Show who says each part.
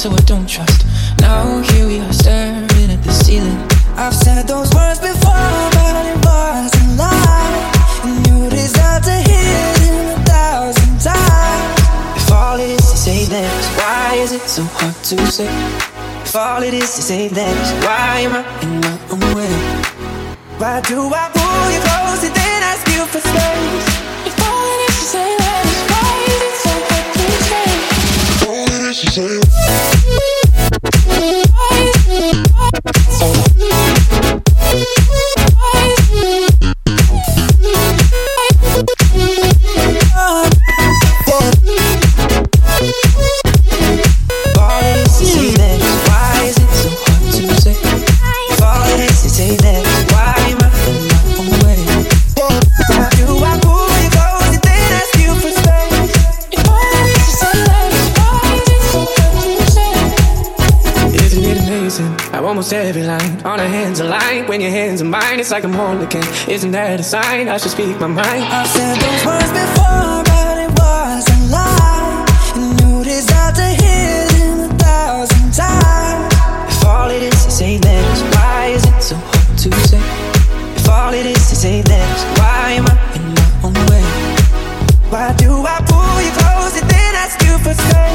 Speaker 1: so I don't trust. Now here we are staring at the ceiling.
Speaker 2: I've said those words before, but it wasn't lie. And you deserve to hear it 1,000 times.
Speaker 1: If all it is to say that, why is it so hard to say? If all it is to say that, why am I in my own way?
Speaker 2: Why do I pull you close and then ask you for space?
Speaker 1: If all it is to say that, why is it so hard to say? If all it is to say almost every line on our hands aligned. When your hands are mine, it's like I'm whole again. Isn't that a sign? I should speak my mind.
Speaker 2: I've said those words before, but it wasn't lie. And you deserve to hear them 1,000 times.
Speaker 1: If all it is to say that, why is it so hard to say? If all it is to say that, why am I in my own way?
Speaker 2: Why do I pull you close and then ask you for space?